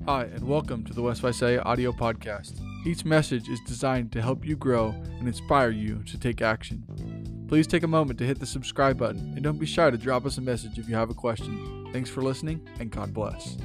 Hi, and welcome to the West Visalia audio podcast. Each message is designed to help you grow and inspire you to take action. Please take a moment to hit the subscribe button, and don't be shy to drop us a message if you have a question. Thanks for listening, and God bless.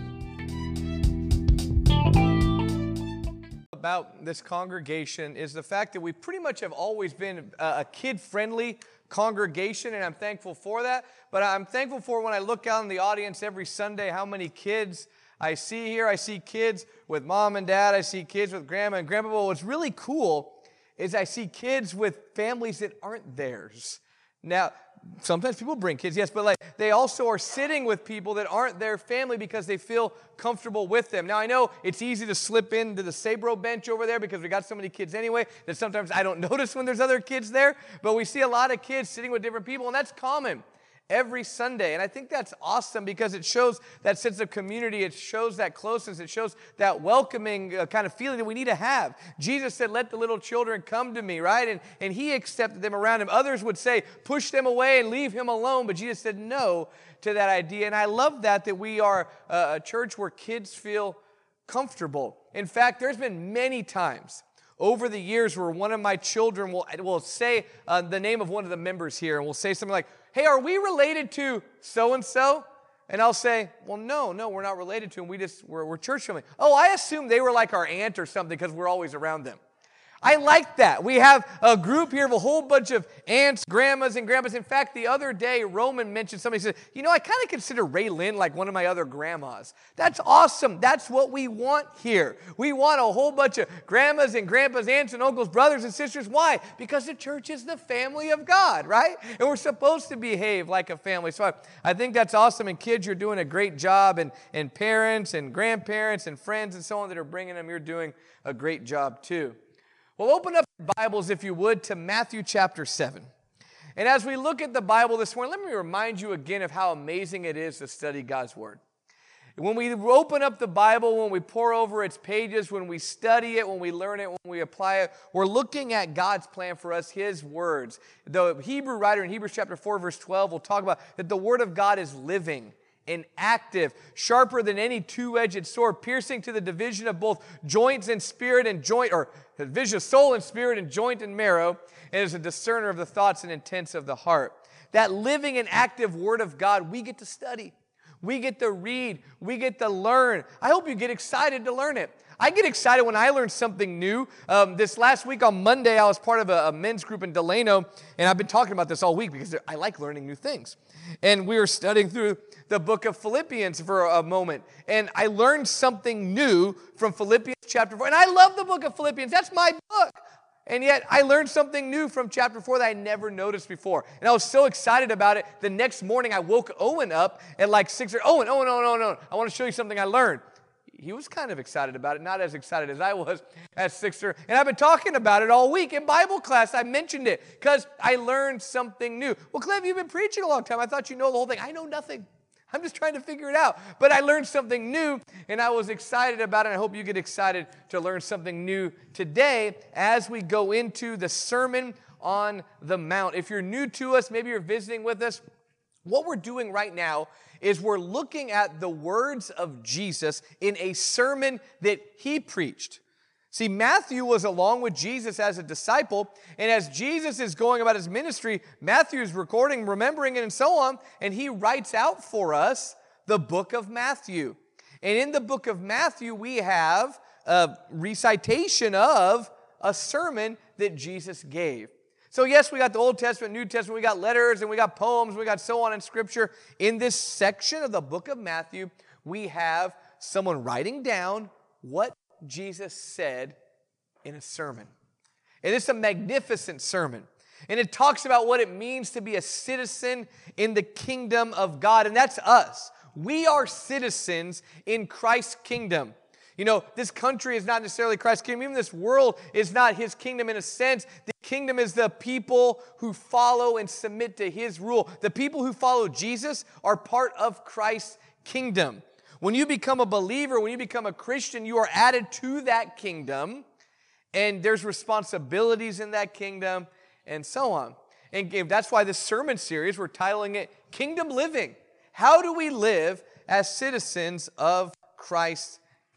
About this congregation is the fact that we pretty much have always been a kid-friendly congregation, and I'm thankful for that. But I'm thankful for when I look out in the audience every Sunday how many kids I see here. I see kids with mom and dad. I see kids with grandma and grandpa. But what's really cool is I see kids with families that aren't theirs. Now, sometimes people bring kids, yes, but they also are sitting with people that aren't their family because they feel comfortable with them. Now, I know it's easy to slip into the Sabro bench over there because we got so many kids anyway that sometimes I don't notice when there's other kids there, but we see a lot of kids sitting with different people, and that's common every Sunday. And I think that's awesome because it shows that sense of community. It shows that closeness. It shows that welcoming kind of feeling that we need to have. Jesus said, let the little children come to me, right? And he accepted them around him. Others would say, push them away and leave him alone. But Jesus said no to that idea. And I love that we are a church where kids feel comfortable. In fact, there's been many times over the years where one of my children will say the name of one of the members here and will say something like, hey, are we related to so-and-so? And I'll say, well, no, we're not related to him. We're church family. Oh, I assume they were like our aunt or something because we're always around them. I like that. We have a group here of a whole bunch of aunts, grandmas, and grandpas. In fact, the other day, Roman mentioned somebody said, I kind of consider Ray Lynn like one of my other grandmas. That's awesome. That's what we want here. We want a whole bunch of grandmas and grandpas, aunts and uncles, brothers and sisters. Why? Because the church is the family of God, right? And we're supposed to behave like a family. So I think that's awesome. And kids, you're doing a great job. And parents and grandparents and friends and so on that are bringing them, you're doing a great job too. Well, open up your Bibles, if you would, to Matthew chapter 7. And as we look at the Bible this morning, let me remind you again of how amazing it is to study God's Word. When we open up the Bible, when we pour over its pages, when we study it, when we learn it, when we apply it, we're looking at God's plan for us, His words. The Hebrew writer in Hebrews chapter 4, verse 12 will talk about that the Word of God is living and active, sharper than any two-edged sword, piercing to the division of both joints and spirit and joint, or the division of soul and spirit and joint and marrow, and is a discerner of the thoughts and intents of the heart. That living and active Word of God, we get to study. We get to read. We get to learn. I hope you get excited to learn it. I get excited when I learn something new. This last week on Monday, I was part of a men's group in Delano, and I've been talking about this all week because I like learning new things. And we were studying through the book of Philippians for a moment, and I learned something new from Philippians chapter 4. And I love the book of Philippians. That's my book. And yet, I learned something new from chapter 4 that I never noticed before. And I was so excited about it. The next morning, I woke Owen up at like 6 or Owen, I want to show you something I learned. He was kind of excited about it, not as excited as I was at 6. And I've been talking about it all week in Bible class. I mentioned it because I learned something new. Well, Cliff, you've been preaching a long time. I thought you know the whole thing. I know nothing. I'm just trying to figure it out. But I learned something new, and I was excited about it. I hope you get excited to learn something new today as we go into the Sermon on the Mount. If you're new to us, maybe you're visiting with us, what we're doing right now is we're looking at the words of Jesus in a sermon that he preached. See, Matthew was along with Jesus as a disciple, and as Jesus is going about his ministry, Matthew is recording, remembering it, and so on, and he writes out for us the book of Matthew. And in the book of Matthew, we have a recitation of a sermon that Jesus gave. So yes, we got the Old Testament, New Testament, we got letters, and we got poems, we got so on in Scripture. In this section of the book of Matthew, we have someone writing down what Jesus said in a sermon. And it's a magnificent sermon. And it talks about what it means to be a citizen in the kingdom of God. And that's us. We are citizens in Christ's kingdom. This country is not necessarily Christ's kingdom. Even this world is not His kingdom in a sense. The kingdom is the people who follow and submit to His rule. The people who follow Jesus are part of Christ's kingdom. When you become a believer, when you become a Christian, you are added to that kingdom, and there's responsibilities in that kingdom, and so on. And that's why this sermon series, we're titling it Kingdom Living. How do we live as citizens of Christ's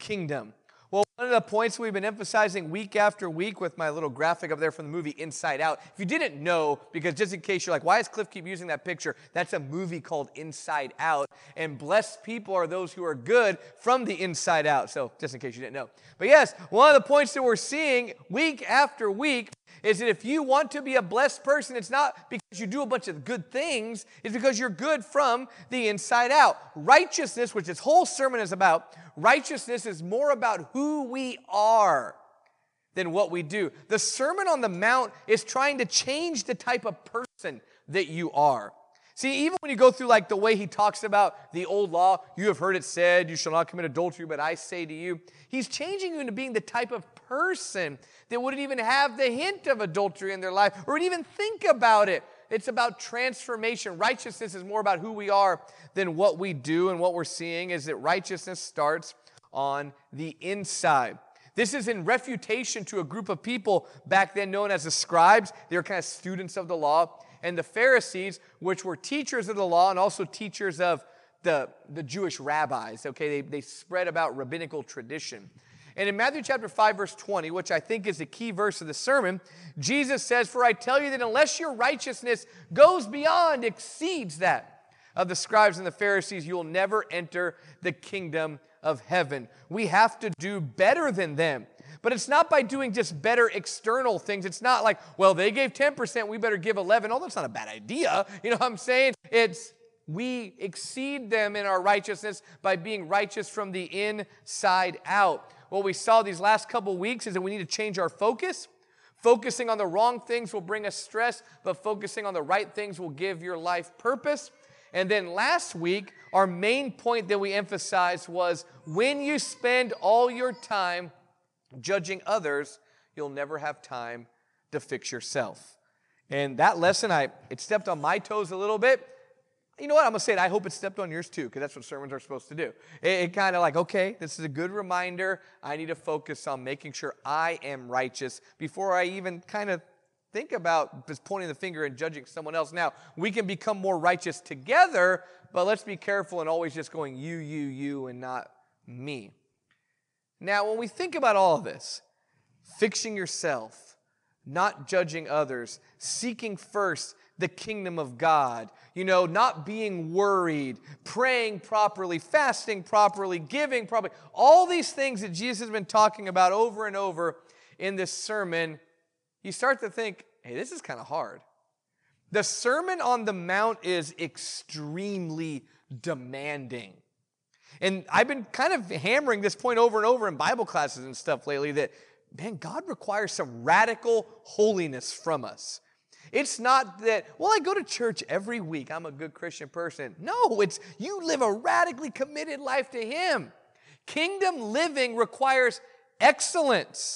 kingdom. Well, one of the points we've been emphasizing week after week with my little graphic up there from the movie Inside Out. If you didn't know, because just in case you're like, why does Cliff keep using that picture? That's a movie called Inside Out. And blessed people are those who are good from the inside out. So just in case you didn't know. But yes, one of the points that we're seeing week after week is that if you want to be a blessed person, it's not because you do a bunch of good things. It's because you're good from the inside out. Righteousness, which this whole sermon is about, righteousness is more about who we are than what we do. The Sermon on the Mount is trying to change the type of person that you are. See, even when you go through like the way he talks about the old law, you have heard it said, you shall not commit adultery, but I say to you, he's changing you into being the type of person that wouldn't even have the hint of adultery in their life or would even think about it. It's about transformation. Righteousness is more about who we are than what we do, and what we're seeing is that righteousness starts on the inside. This is in refutation to a group of people back then known as the scribes. They were kind of students of the law. And the Pharisees, which were teachers of the law and also teachers of the Jewish rabbis. Okay, they spread about rabbinical tradition. And in Matthew chapter 5, verse 20, which I think is the key verse of the sermon, Jesus says, "For I tell you that unless your righteousness goes beyond, exceeds that of the scribes and the Pharisees, you will never enter the kingdom of heaven." We have to do better than them. But it's not by doing just better external things. It's not like, well, they gave 10%, we better give 11. Oh, that's not a bad idea. You know what I'm saying? It's we exceed them in our righteousness by being righteous from the inside out. What we saw these last couple weeks is that we need to change our focus. Focusing on the wrong things will bring us stress, but focusing on the right things will give your life purpose. And then last week, our main point that we emphasized was when you spend all your time judging others, you'll never have time to fix yourself. And that lesson, it stepped on my toes a little bit. You know what? I'm going to say it. I hope it stepped on yours too, because that's what sermons are supposed to do. It kind of like, okay, this is a good reminder. I need to focus on making sure I am righteous before I even kind of think about just pointing the finger and judging someone else. Now, we can become more righteous together, but let's be careful and always just going you, and not me. Now, when we think about all of this, fixing yourself, not judging others, seeking first the kingdom of God, not being worried, praying properly, fasting properly, giving properly, all these things that Jesus has been talking about over and over in this sermon, you start to think, hey, this is kind of hard. The Sermon on the Mount is extremely demanding. And I've been kind of hammering this point over and over in Bible classes and stuff lately that, man, God requires some radical holiness from us. It's not that, well, I go to church every week. I'm a good Christian person. No, it's you live a radically committed life to Him. Kingdom living requires excellence.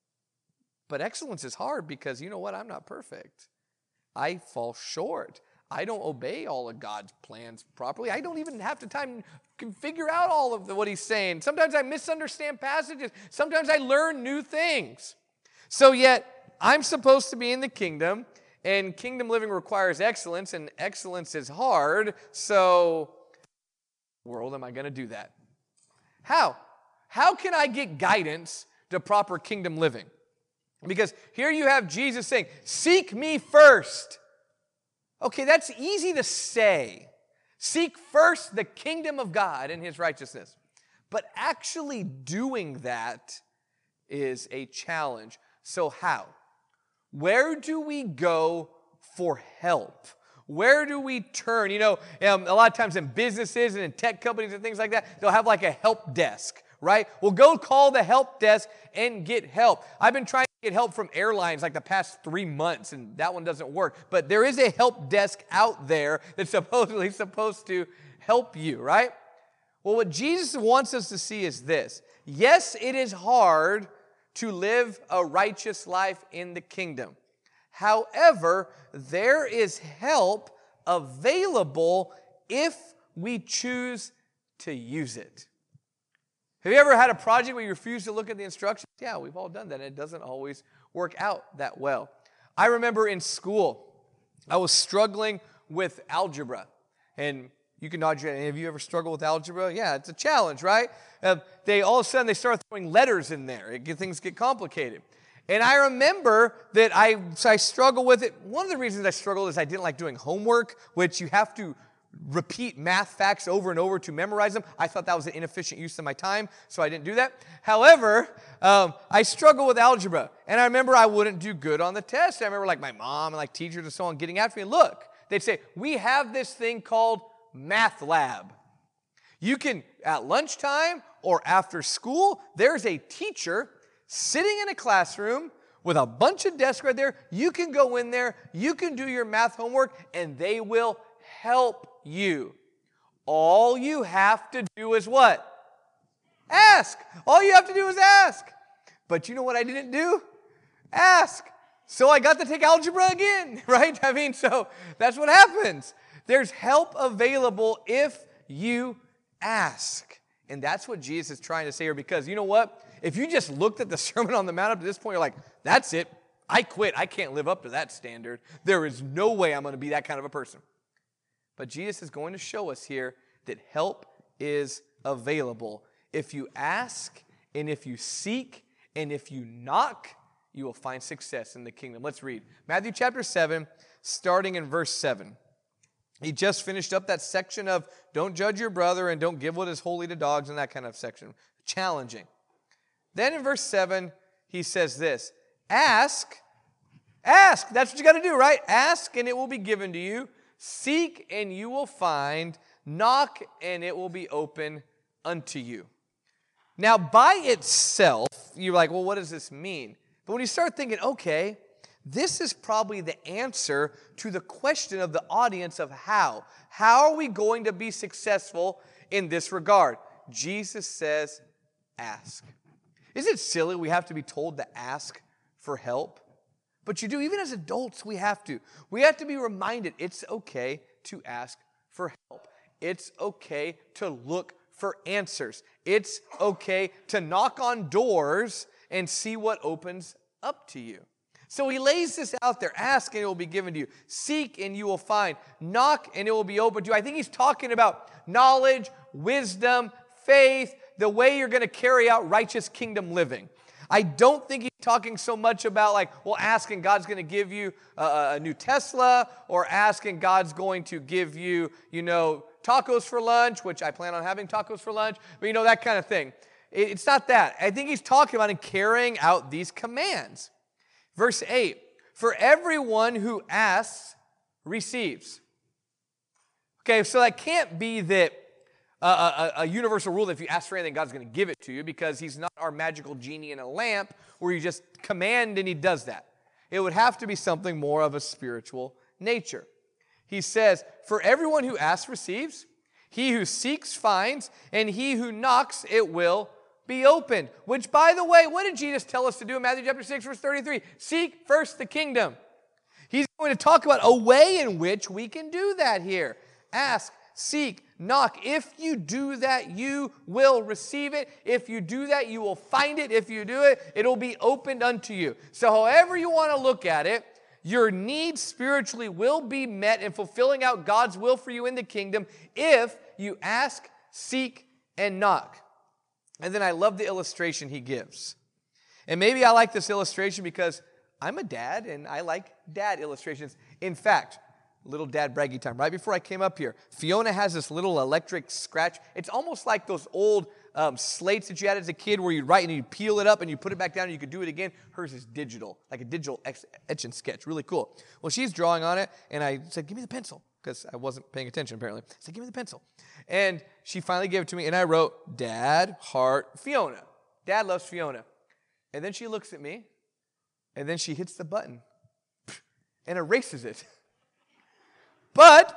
But excellence is hard because you know what? I'm not perfect. I fall short. I don't obey all of God's plans properly. I don't even have the time to figure out all of what He's saying. Sometimes I misunderstand passages. Sometimes I learn new things. So yet, I'm supposed to be in the kingdom, and kingdom living requires excellence, and excellence is hard. So, world, am I going to do that? How? How can I get guidance to proper kingdom living? Because here you have Jesus saying, seek me first. Okay, that's easy to say. Seek first the kingdom of God and His righteousness. But actually doing that is a challenge. So how? Where do we go for help? Where do we turn? A lot of times in businesses and in tech companies and things like that, they'll have like a help desk, right? Well, go call the help desk and get help. I've been trying to get help from airlines like the past 3 months, and that one doesn't work. But there is a help desk out there that's supposedly supposed to help you, right? Well, what Jesus wants us to see is this. Yes, it is hard to live a righteous life in the kingdom. However, there is help available if we choose to use it. Have you ever had a project where you refuse to look at the instructions? Yeah, we've all done that, and it doesn't always work out that well. I remember in school, I was struggling with algebra. And, You can nod your head. Any of you ever struggle with algebra? Yeah, it's a challenge, right? They all of a sudden they start throwing letters in there. Things get complicated. And I remember that I struggle with it. One of the reasons I struggled is I didn't like doing homework, which you have to repeat math facts over and over to memorize them. I thought that was an inefficient use of my time, so I didn't do that. However, I struggle with algebra, and I remember I wouldn't do good on the test. I remember like my mom and like teachers and so on getting after me. Look, they'd say, we have this thing called math lab. You can, at lunchtime or after school, there's a teacher sitting in a classroom with a bunch of desks right there. You can go in there, you can do your math homework, and they will help you. All you have to do is what? Ask. All you have to do is ask. But you know what I didn't do? Ask. So I got to take algebra again, right? I mean, so that's what happens. There's help available if you ask. And that's what Jesus is trying to say here, because you know what? If you just looked at the Sermon on the Mount up to this point, you're like, that's it. I quit. I can't live up to that standard. There is no way I'm going to be that kind of a person. But Jesus is going to show us here that help is available. If you ask, and if you seek, and if you knock, you will find success in the kingdom. Let's read Matthew chapter 7, starting in verse 7. He just finished up that section of don't judge your brother and don't give what is holy to dogs and that kind of section. Challenging. Then in verse 7, he says this, ask, that's what you got to do, right? Ask and it will be given to you. Seek and you will find. Knock and it will be open unto you. Now, by itself, you're like, well, what does this mean? But when you start thinking, okay, this is probably the answer to the question of the audience of how. How are we going to be successful in this regard? Jesus says, ask. Is it silly we have to be told to ask for help? But you do. Even as adults, we have to. We have to be reminded it's okay to ask for help. It's okay to look for answers. It's okay to knock on doors and see what opens up to you. So he lays this out there. Ask and it will be given to you. Seek and you will find. Knock and it will be opened to you. I think he's talking about knowledge, wisdom, faith, the way you're going to carry out righteous kingdom living. I don't think he's talking so much about like, well, ask and God's going to give you a new Tesla, or ask and God's going to give you, tacos for lunch, which I plan on having tacos for lunch, but that kind of thing. It's not that. I think he's talking about in carrying out these commands. Verse 8, for everyone who asks receives. Okay, so that can't be that a universal rule that if you ask for anything, God's going to give it to you, because he's not our magical genie in a lamp where you just command and he does that. It would have to be something more of a spiritual nature. He says, for everyone who asks receives, he who seeks finds, and he who knocks it will be opened. Which, by the way, what did Jesus tell us to do in Matthew chapter 6, verse 33? Seek first the kingdom. He's going to talk about a way in which we can do that here. Ask, seek, knock. If you do that, you will receive it. If you do that, you will find it. If you do it, it'll be opened unto you. So however you want to look at it, your needs spiritually will be met in fulfilling out God's will for you in the kingdom if you ask, seek, and knock. And then I love the illustration he gives. And maybe I like this illustration because I'm a dad and I like dad illustrations. In fact, little dad braggy time. Right before I came up here, Fiona has this little electric scratch. It's almost like those old slates that you had as a kid where you'd write and you'd peel it up and you put it back down and you could do it again. Hers is digital, like a digital etch and sketch. Really cool. Well, she's drawing on it and I said, give me the pencil, because I wasn't paying attention apparently. I said, give me the pencil. And she finally gave it to me and I wrote, Dad, heart, Fiona. Dad loves Fiona. And then she looks at me and then she hits the button and erases it. But,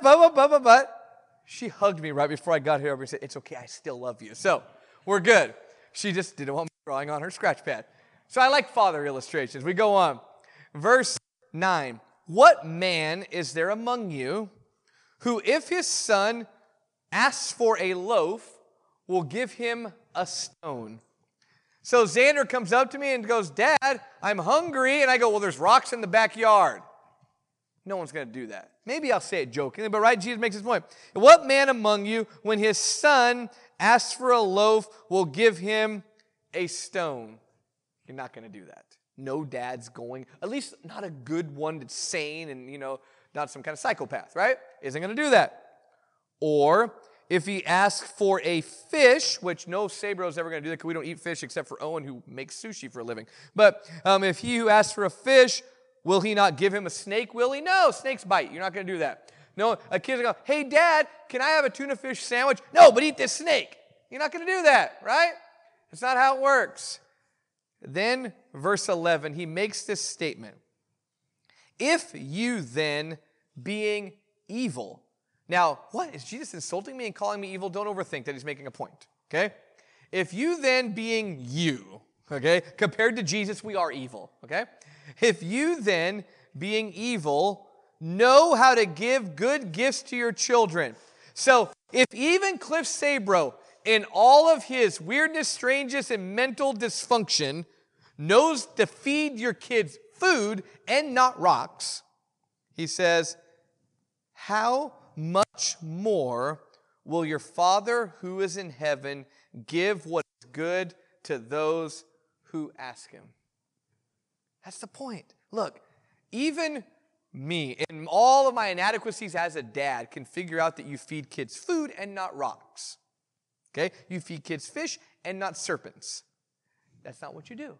she hugged me right before I got here and said, it's okay, I still love you. So, we're good. She just didn't want me drawing on her scratch pad. So I like father illustrations. We go on. Verse 9. What man is there among you who, if his son asks for a loaf, will give him a stone? So Xander comes up to me and goes, Dad, I'm hungry. And I go, well, there's rocks in the backyard. No one's going to do that. Maybe I'll say it jokingly, but right, Jesus makes his point. What man among you, when his son asks for a loaf, will give him a stone? You're not going to do that. No dad's going, at least not a good one that's sane and, not some kind of psychopath, right? Isn't going to do that. Or if he asks for a fish, which no Sabro is ever going to do that because we don't eat fish except for Owen who makes sushi for a living. But if he who asks for a fish, will he not give him a snake, will he? No, snakes bite. You're not going to do that. No, a kid's going to go, hey, Dad, can I have a tuna fish sandwich? No, but eat this snake. You're not going to do that, right? That's not how it works. Then, verse 11, he makes this statement. If you then, being evil. Now, what? Is Jesus insulting me and calling me evil? Don't overthink that he's making a point, okay? If you then, being you, okay? Compared to Jesus, we are evil, okay? If you then, being evil, know how to give good gifts to your children. So, if even Cliff Sabro, in all of his weirdness, strangeness, and mental dysfunction, knows to feed your kids food and not rocks, he says, how much more will your Father who is in heaven give what is good to those who ask him? That's the point. Look, even me, in all of my inadequacies as a dad, can figure out that you feed kids food and not rocks. Okay? You feed kids fish and not serpents. That's not what you do.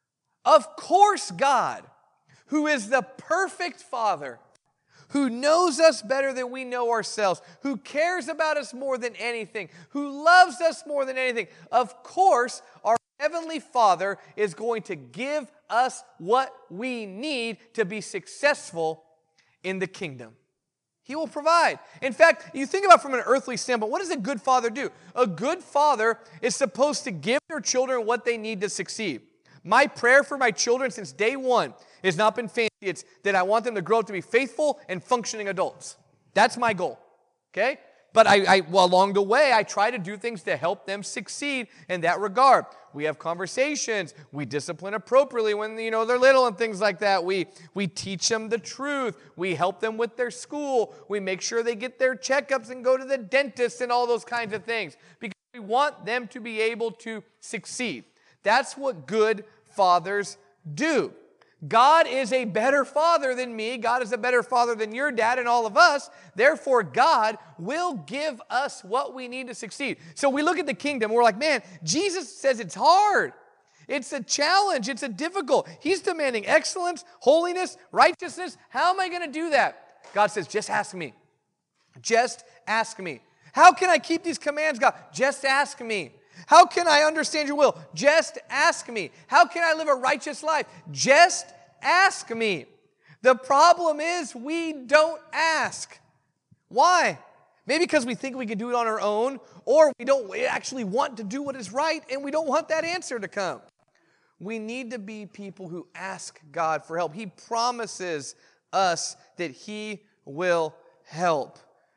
Of course, God, who is the perfect Father, who knows us better than we know ourselves, who cares about us more than anything, who loves us more than anything, of course, our Heavenly Father is going to give us what we need to be successful in the kingdom. He will provide. In fact, you think about from an earthly standpoint, what does a good father do? A good father is supposed to give their children what they need to succeed. My prayer for my children since day one has not been fancy. It's that I want them to grow up to be faithful and functioning adults. That's my goal, okay? But along the way, I try to do things to help them succeed in that regard. We have conversations. We discipline appropriately when, they're little and things like that. We teach them the truth. We help them with their school. We make sure they get their checkups and go to the dentist and all those kinds of things because we want them to be able to succeed. That's what good fathers do. God is a better father than me. God is a better father than your dad and all of us. Therefore, God will give us what we need to succeed. So we look at the kingdom, and we're like, man, Jesus says it's hard. It's a challenge. It's a difficult. He's demanding excellence, holiness, righteousness. How am I going to do that? God says, just ask me. Just ask me. How can I keep these commands, God? Just ask me. How can I understand your will? Just ask me. How can I live a righteous life? Just ask me. The problem is we don't ask. Why? Maybe because we think we can do it on our own, or we don't actually want to do what is right, and we don't want that answer to come. We need to be people who ask God for help. He promises us that He will help.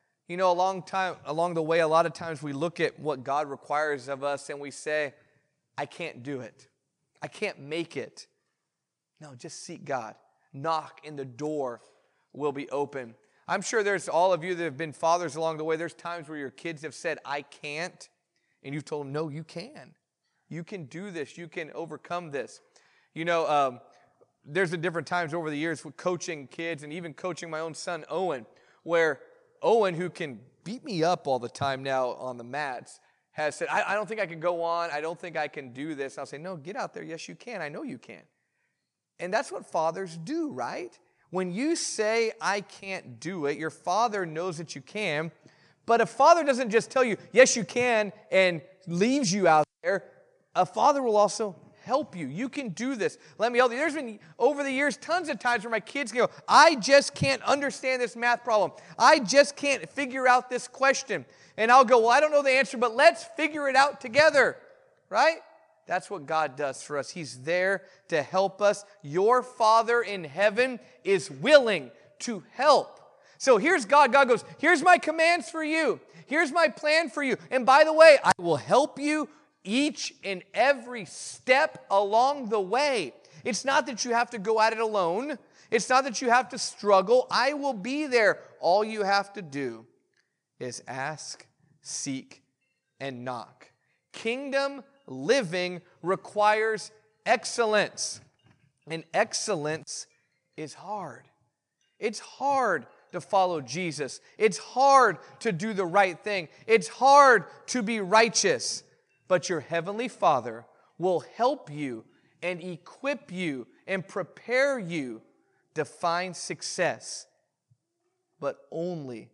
Along the way, a lot of times we look at what God requires of us and we say, I can't do it. I can't make it. No, just seek God. Knock and the door will be open. I'm sure there's all of you that have been fathers along the way. There's times where your kids have said, I can't. And you've told them, no, you can. You can do this. You can overcome this. There's been different times over the years with coaching kids and even coaching my own son, Owen, where Owen, who can beat me up all the time now on the mats, has said, I don't think I can go on. I don't think I can do this. And I'll say, no, get out there. Yes, you can. I know you can. And that's what fathers do, right? When you say, I can't do it, your father knows that you can. But a father doesn't just tell you, yes, you can, and leaves you out there. A father will also help you. You can do this. Let me help you. There's been, over the years, tons of times where my kids go, I just can't understand this math problem. I just can't figure out this question. And I'll go, well, I don't know the answer, but let's figure it out together. Right? That's what God does for us. He's there to help us. Your Father in heaven is willing to help. So here's God. God goes, here's my commands for you. Here's my plan for you. And by the way, I will help you each and every step along the way. It's not that you have to go at it alone. It's not that you have to struggle. I will be there. All you have to do is ask, seek, and knock. Kingdom living requires excellence. And excellence is hard. It's hard to follow Jesus. It's hard to do the right thing. It's hard to be righteous. But your Heavenly Father will help you and equip you and prepare you to find success. But only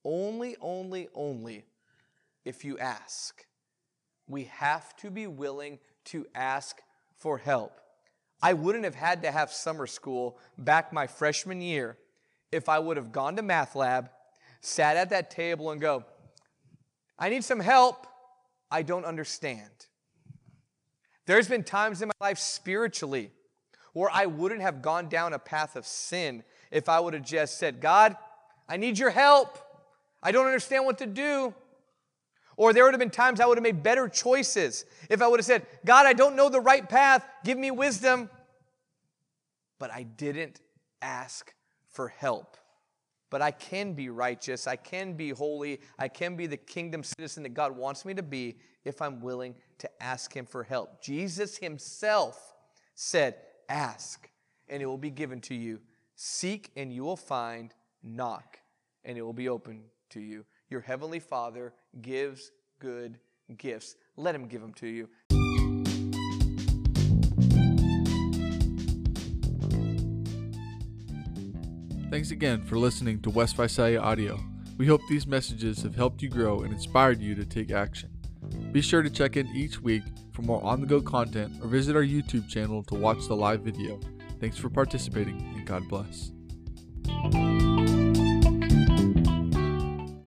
if you ask. We have to be willing to ask for help. I wouldn't have had to have summer school back my freshman year if I would have gone to math lab, sat at that table and go, I need some help. I don't understand. There's been times in my life spiritually where I wouldn't have gone down a path of sin if I would have just said, God, I need your help. I don't understand what to do. Or there would have been times I would have made better choices if I would have said, God, I don't know the right path. Give me wisdom. But I didn't ask for help. But I can be righteous. I can be holy. I can be the kingdom citizen that God wants me to be if I'm willing to ask Him for help. Jesus Himself said, ask, and it will be given to you. Seek, and you will find. Knock, and it will be open to you. Your Heavenly Father gives good gifts. Let Him give them to you. Thanks again for listening to West Visalia Audio. We hope these messages have helped you grow and inspired you to take action. Be sure to check in each week for more on-the-go content or visit our YouTube channel to watch the live video. Thanks for participating, and God bless.